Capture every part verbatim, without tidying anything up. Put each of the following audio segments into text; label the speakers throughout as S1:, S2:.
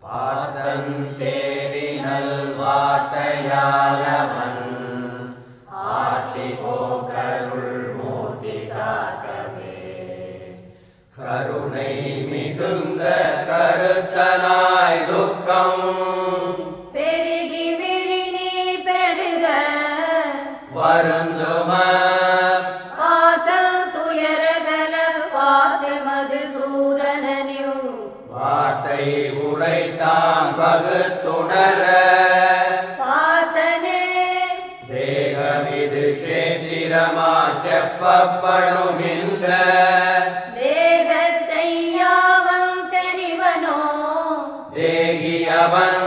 S1: பார்த்தன் தேரினல் வார்த்தையாலவன் ஆர்த்தி போக்கருள் மூர்த்தி காக்கவே கருணை மிகுந்த கருத்தனாய் துக்கம்
S2: பெருகி விழினி பெருக
S1: வருந்தும
S2: பாத்தம் துயரகல பாத்து மதுசூதனனியு
S1: வார்த்தை உரைத்தான் பகுத்துணர
S2: பார்த்தனே
S1: தேகமிது சேத்திரமா செப்பப்படும் இந்த
S2: தேகத்தை யாவன் தெரிவனோ
S1: தேகியவன்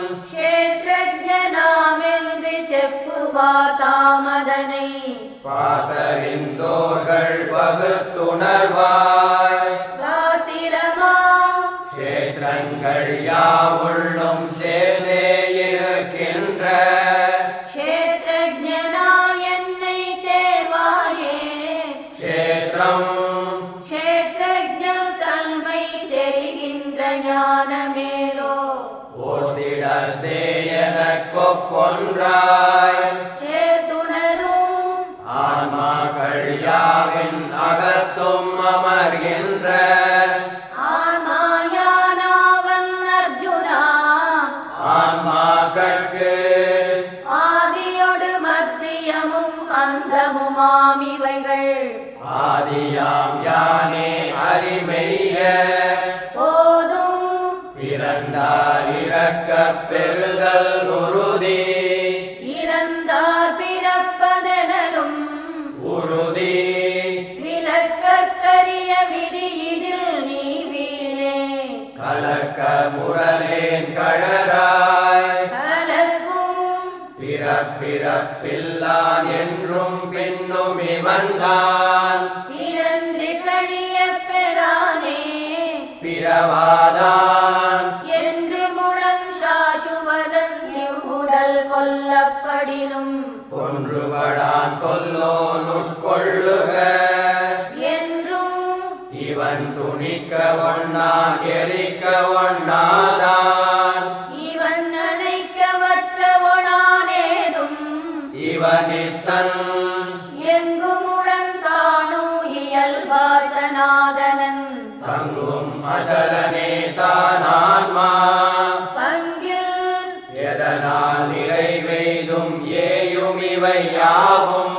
S2: க்ஷேத்ரஜனாமென்று செப்புவார் தாமதனை
S1: பார்த்தறிந்தோர்கள் பகுத்துணர்வாய்
S2: காத்திரமா
S1: க்ஷேத்திரங்கள் யாவுள்ளும் சேர்ந்தே இருக்கின்ற
S2: க்ஷேத்ரஜனா என்னை தேர்வாயே
S1: க்ஷேத்திரம்
S2: க்ஷேத்ரஜம் தன்மை தெரிகின்ற ஞானமேலோ
S1: ஓர்த்திடத்தே எனக்கொன்றாய்
S2: சேத்துணரும்
S1: ஆன்மாக்கள் யாவின் அகத்தும் அமர்கின்ற
S2: ஆன்மாயானாவன் அர்ஜுனா
S1: ஆன்மாக்களுக்கு
S2: ஆதியொடு மத்தியமும் அந்தமுமாமிவைகள்
S1: ஆதியாம் யானே அறிமெய்ய
S2: போதும்
S1: பிறந்தார் இறக்க பெறுதல் உறுதி
S2: இறந்தார் பிறப்பதெனலும்
S1: உறுதி
S2: விலக்கரிய விதியிதில் நீ வீணே
S1: கலக்க முரலேன் கழறாய்
S2: கலக்கும்
S1: பிறப்பிறப்பில்லான் என்றும் பின்னும் இவன்தான்
S2: பிறந்து கழிய பெறானே
S1: பிறவாதான்
S2: என்று முழன் சாசுவதன் இவ்வுடல் கொல்லப்படினும்
S1: ஒன்றுபடான் கொல்லோ நுட்கொள்ளுக
S2: என்றும்
S1: இவன் துணிக்க ஒண்ணான் எரிக்க ஒண்ணாதான்
S2: இவன் நினைக்கவற்றவனானேதும்
S1: இவனித்தன்
S2: எங்கு முழந்தானோ இயல்பாசனாதனன்
S1: தங்கும் அச்சலனே தானான்மா
S2: பங்கில்
S1: எதனால் நிறைவெய்தும் ஏயும் இவை யாவும்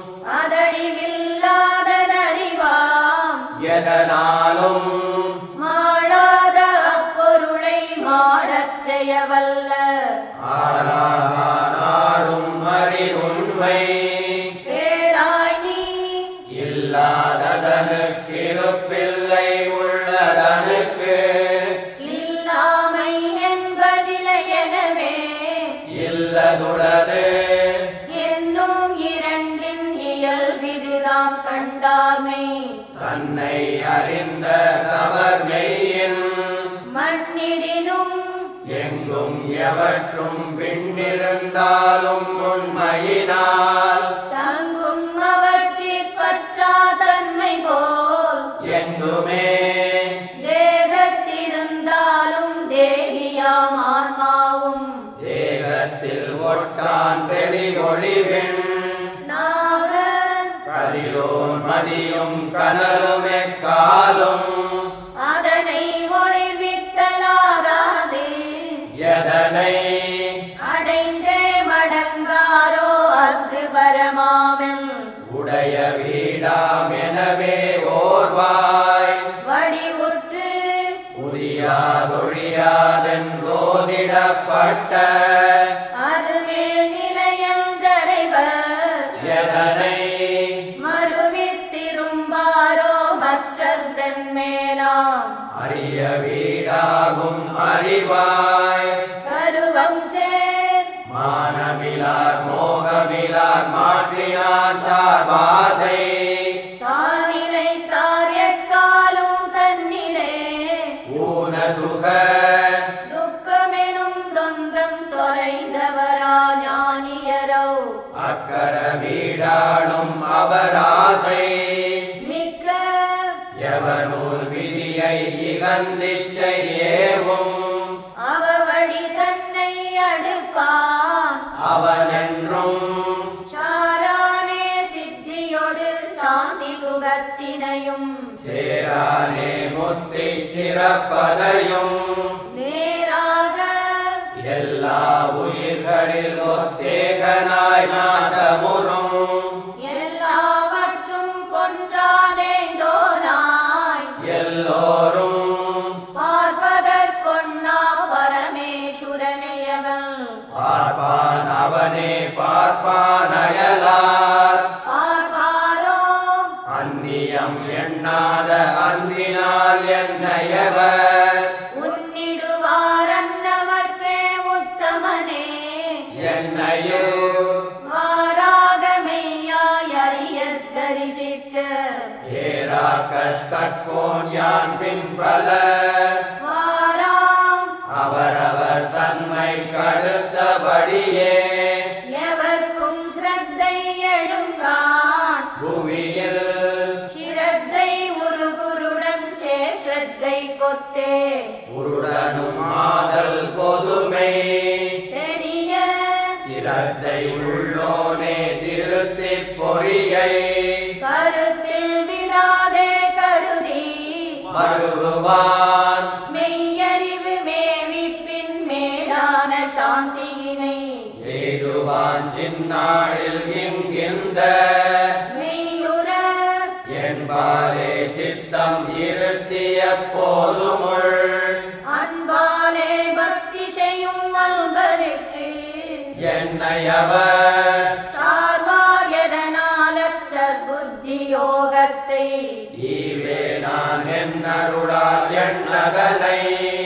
S2: அதழிவில்லாதனறிவாம்
S1: எதனாலும்
S2: மாளாத அப்பொருளை மாடச் செய்யவல்ல
S1: ஆளானாடும் அறிவுண்மை
S2: கேளாய் நீ
S1: இல்லாததனுக்கு இருப்பில்லை உள்ளதனுக்கு
S2: இல்லாமை என்பதில்லை எனவே
S1: இல்லதுளது
S2: என்னும் இரண்டின் இயல்பிதுதாம் கண்டாமை
S1: தன்னை அறிந்த தவர்மெய்யின்
S2: மண்ணிடினும்
S1: எங்கும் எவற்றும் பின்னிருந்தாலும் உண்மையினால்
S2: தங்கும் அவற்றிற் பற்றா தன்மை போல்
S1: எங்குமே
S2: தேகத்திருந்தாலும் தேகியாம் ஆன்மாவும்
S1: தேகத்தில் ஒட்டான் தெளிவொளிவின்
S2: நாக
S1: கதிரோன் மதியும் கனலும் எக்காலும்
S2: அதனை ஒளிர்வித்தலாகாது
S1: எதனை
S2: அடைந்தே மடங்காரோ அத்து பரமாவன்
S1: உடைய வீடாம் எனவே ஓர்வாய்
S2: வடிவுற்று
S1: உதியாதொழியாதென்றோதிடப்பட்ட
S2: அது மேல் நிலையன்றறைவர்
S1: எதனை
S2: மறுவித்திரும்பாரோ மற்றதன் மேலாம்
S1: அறிய வீடாகும் அறிவாய்
S2: கருவம் சேர்
S1: மானமிலார் மோகமிலார் மாற்றினார் சார்பாசை
S2: தானிலை தார் எக்காலும் தன்னிலே
S1: ஊன சுக
S2: துக்கமெனும் தொந்தம் தொலைந்தவரா ஞானியரோ
S1: அக்கர வீடாடும் அவராசை
S2: மிக்க
S1: எவனூர் விதியை இகந்திச்சை ஏவும் காக்கத்தக்கோன் யான் பின்பல
S2: வாராம்
S1: அவரவர் தன்மை கடுத்தபடியே
S2: எவர்க்கும் ஸ்ரத்தை எழுங்கான்
S1: புவியில்
S2: சிரத்தை உருகுருடன் சேஷத்தை கொத்தே
S1: உருடனும் ஆதல் பொதுமை
S2: தெரிய
S1: சிரத்தை உள்ளோனே திருத்தி பொறியை
S2: கருத்தில் விடாதே கருதி
S1: மருவான்
S2: மெய்யறிவு மேவிப்பின் மேலான சாந்தியினை
S1: ஏதுவான் சின்னாளில் இங்கிந்த
S2: மெய்யுற
S1: என்பாலே சித்தம் இருத்திய போதுமுள்
S2: அன்பாலே பக்தி செய்யும் அன்பருக்கு
S1: என்னையவர்
S2: சார்வார் எதனால் அச்சற்புத்தி யோகத்தை
S1: ஈவே நான் என்னருளால் எண்ணதனை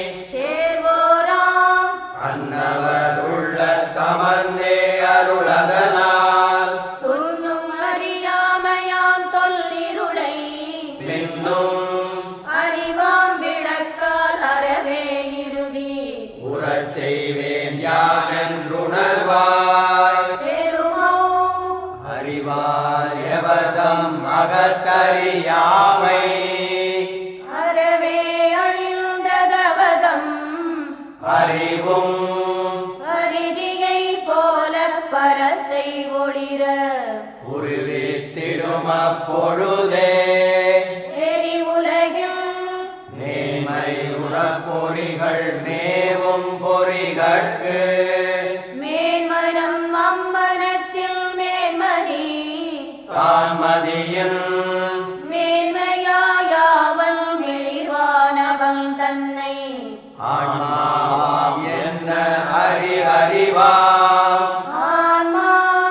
S2: சேர்வோராம்
S1: அன்னவர் உள்ள தமர்ந்தே அருளதனால்
S2: துண்ணும் அறியாமையான் தொல்லிருளை
S1: மின்னும்
S2: அறிவாம் விளக்கால் அறவே இறுதி
S1: உறச் செய்வேன் யான் என்றுணர்வாய்
S2: பெருமோ
S1: அறிவால் எவர்தம் அகத்தறியாமை
S2: அறவே அழிந்ததவதம்
S1: அறிவும்
S2: அரிதியை போல பரத்தை ஒளிர
S1: உருவித்திடும் அப்பொழுதே
S2: எரிவுலகில்
S1: நேமை உறப்பொறிகள் நேவும் பொறிகட்கு
S2: மேன்மனம் அம்மனத்தில் மேன்மதி
S1: தான்மதியில்
S2: மேன்மையாயாவல் மிளிர்வானவன் தன்னை
S1: ஆன்மாவாம் என்ன அறி அறிவாம்
S2: ஆன்மா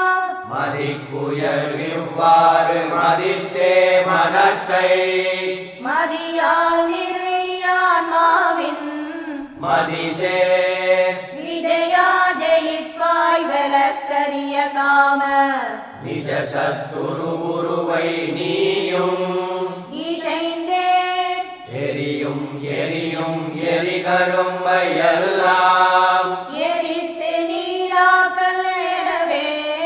S1: மதிக்குயல் இவ்வாறு மதித்தே மனத்தை
S2: மதியால் நிறையான்மாவின்
S1: மதிசே
S2: விஜயா ஜெயிப்பாய் வெலக்கரிய காம
S1: நிஜ சத்துரு உருவை நீயும்
S2: இசைந்தே
S1: எரியும் எரியும் எரிகரும்பை எல்லாம்
S2: எரித்து நீராக்கல் எனவே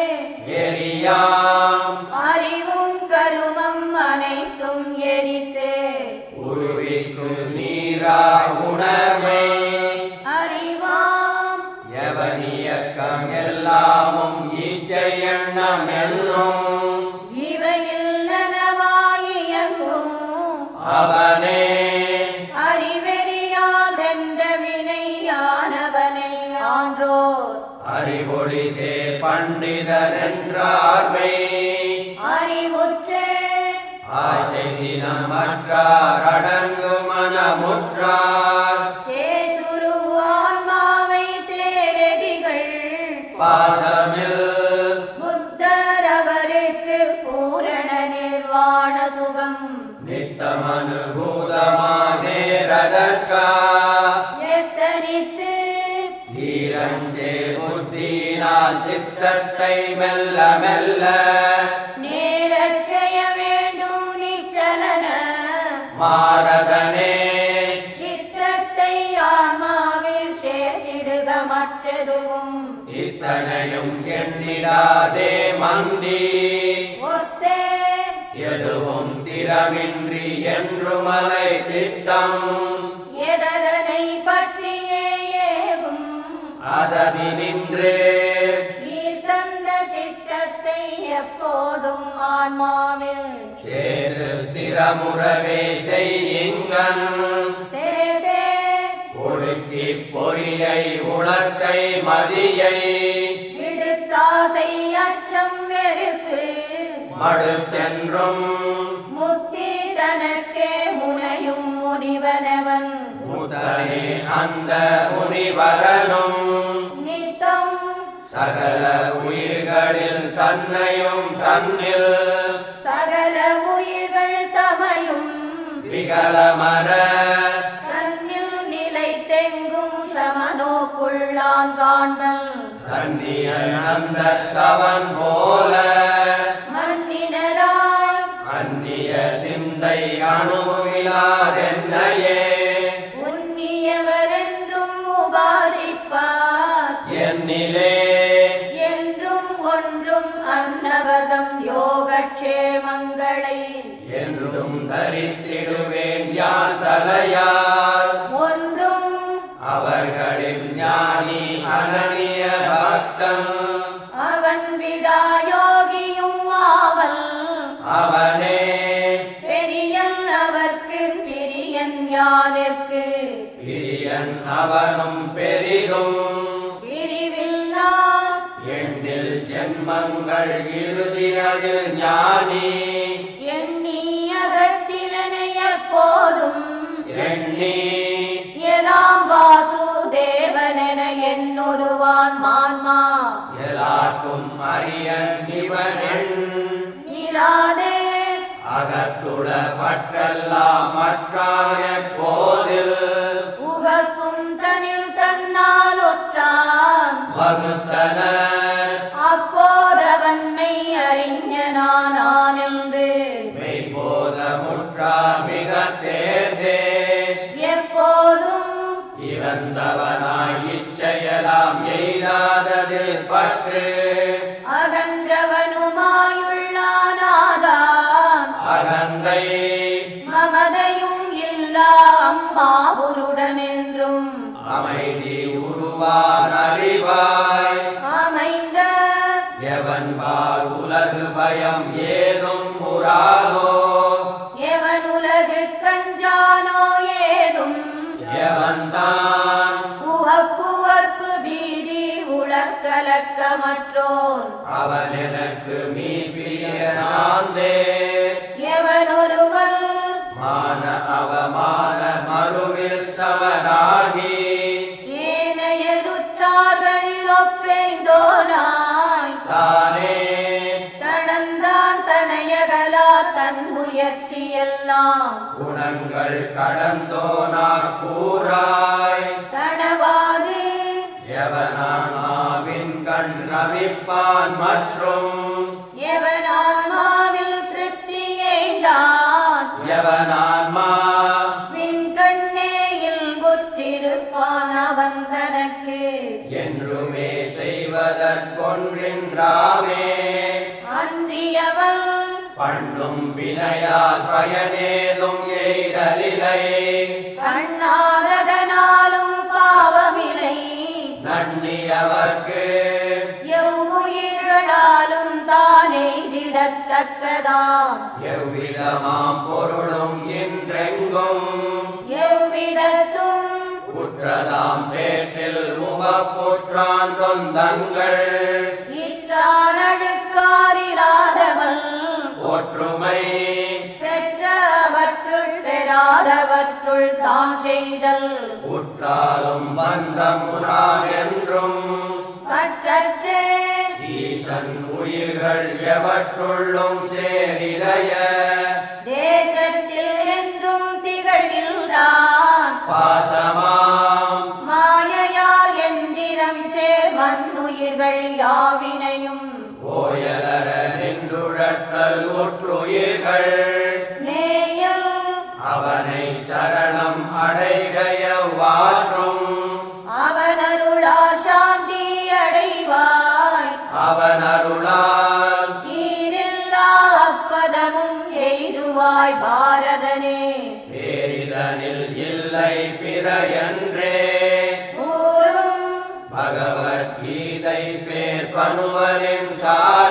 S1: எரியாம்
S2: அறிவும் கருமம் அனைத்தும் எரித்து
S1: உருவிக்கு நீரா உணர்வை
S2: அறிவாம்
S1: எவனியக்கம் எல்லாமும் இச்சை எண்ணம் எல்லும்
S2: இவையில் நனவாயியங்கும்
S1: அவனே
S2: அறிவெறியால் வெந்த வினையானவனை ஆன்றோர்
S1: அறிவொளி சே பண்டிதர் என்றார்மை
S2: அறிவுற்றே
S1: ஆசை சினமற்றார் அடங்கு மனமுற்றார்
S2: தேசுரு ஆன்மாவை தேரடிகள்
S1: பாசமில்
S2: புத்தர் அவருக்கு பூரண நிர்வாண சுகம்
S1: நித்தமனுபூதமாதேரதற்கா
S2: எத்தனித்து
S1: தீரஞ்சே புத்தியினால் சித்தத்தை மெல்ல மெல்ல
S2: நேரச் செய்ய வேண்டும் நிச்சலன
S1: மாரதனே
S2: சித்தத்தை ஆன்மாவில் சேர்த்திடுக மற்றதுவும்
S1: இத்தனையும் எண்ணிடாதே மந்தி
S2: ஒத்தே
S1: எதுவும் திறமின்றி என்று மலை சித்தம்
S2: எதனை பற்றியே ஏகும்
S1: அததி நின்று
S2: ஈர்த்தந்த சித்தத்தை எப்போதும் ஆன்மாவில்
S1: சேது திறமுறவே செய்யுங்கன்
S2: சேர்த்தே
S1: ஒழுக்கி பொறியை உளத்தை மதியை
S2: விடுத்தாசை அச்சம் வெறுப்பு
S1: மடுத்தென்றும்
S2: முத்தி தனக்கே முனையும் முனிவனவன்
S1: முத்தனே அந்த முனிவரனும்
S2: நித்தம்
S1: சகல உயிர்களில் தன்னையும் தன்னில்
S2: சகல உயிர்கள் தமையும்
S1: விகலமர
S2: தன்னில் நிலைத்தெங்கும் சமனோக்குள்ளான் காண்பன்
S1: தன்னியன் அந்த தவன் போல
S2: மன்னினராய்
S1: அந்நிய சிந்தை அவர்களின் ஞானி அனனிய பக்தன்
S2: அவன் விடாயோகியும் ஆவல்
S1: அவனே
S2: பெரியன் அவர்க்கு பிரியன் யானிற்கு
S1: பிரியன் அவனும் பெரிதும்
S2: பிரிவில்லா
S1: எண்ணில் ஜென்மங்கள் இறுதியதில் ஞானி
S2: எண்ணி அகத்திலனை எப்போதும்
S1: எண்ணி
S2: எலாம் வாசுதேவனென என்னொருவான் மான்மா
S1: எல்லாருக்கும் அரியன் இவனெண்
S2: இராதே
S1: அகத்துள பற்றெல்லாம் மற்றான் எப்போதில்
S2: உகக்கும் தனில் தன்னால் ஒற்றான்
S1: வகுத்தனர்
S2: அப்போதவன்மை அறிஞனானான் என்று
S1: மெய்போத முற்றார் மிக தேர்ந்தே
S2: எப்போதும்
S1: இறந்தவனாய் இச்செயலாம் எய்தாததில் பற்று
S2: அகன்றவனுமாயுள்ளானாதான்
S1: அகந்தை
S2: மமதையும் இல்லா அம்மாவுருடன் என்றும்
S1: அமைதி உருவான் அறிவாய்
S2: அமைந்த
S1: எவன் பால் உலகு பயம் ஏதும் முறாதோ
S2: எவன் உலகு கஞ்சானோ ஏதும்
S1: எவன் தான்
S2: உவப்புவர்ப்பு பீதி உலக்கலக்கமற்றோன்
S1: அவன் எனக்கு மீ பிரியனாந்தே
S2: எவனொருவன்
S1: மான அவமான மறுவில் சமனாகி
S2: ஏனையருற்றார்களில் ஒப்பெய்தோனாய்
S1: தானே
S2: தனந்தான் தனையகலா தன் முயற்சியெல்லாம்
S1: குணங்கள் கடந்தோனா கூறாய்
S2: தனவாது
S1: எவனாவின் கண் ரவிப்பான் மற்றும்
S2: எவனான்மாவில் திருப்தியைந்தான்
S1: எவனான்மா
S2: விண்கண்ணேயில் புற்றிருப்பான் அவன் தனக்கு
S1: என்றுமே செய்வதற்கொன்றின்றாமே
S2: அன்றியவன்
S1: பண்ணும் வினையால் பயனேதும் எய்தலிலை
S2: கண்ணாததனாலும் பாவமில்லை
S1: நன்னியவர்க்கு
S2: எவ்வுயிர்களாலும் தானே திடத்தக்கதாம்
S1: எவ்விதமாம் பொருளும் என்றெங்கும்
S2: எவ்விடத்தும்
S1: குற்றதாம் பேட்டில் முகப்புற்றான் தொந்தங்கள்
S2: இற்றான் அழுக்காரிலாதவன்
S1: ஒற்றுமை
S2: பெற்றவற்றுள் பெறாதவற்றுள் தான் செய்தல்
S1: உற்றாலும் பந்தமுனான் என்றும்
S2: பற்றற்றே
S1: ஈசன் உயிர்கள் எவற்றுள்ளும் சேரிடைய
S2: தேசத்தில் என்றும் திகழ்கின்றான்
S1: பாசமாம்
S2: மாயையால் எந்திரம் சேர் மண்ணுயிர்கள் யாவினையும்
S1: ஓயலர நின்றுழற்றல் உற்றுயிர்கள்
S2: நேயம்
S1: அவனை சரணம் அடைகைய வாற்றும்
S2: அவனருளா சாந்தி அடைவாய்
S1: அவன் அருளால்
S2: நீரில்லா அப்பதமும் எய்துவாய் பாரதனே
S1: பேரிதனில் இல்லை பிற என்றே
S2: கூறும்
S1: பகவத்கீதை பேர் பனுவலின் சார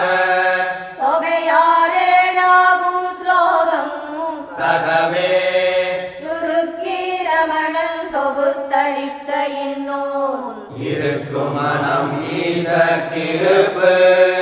S2: தொகையாரேழாகும் ஸ்லோகம்
S1: தகவே
S2: சுருக்கி ரமணன் தொகுத்தளித்த இந்நூல்
S1: இருக்கும் மனம் ஈச கிருப்பு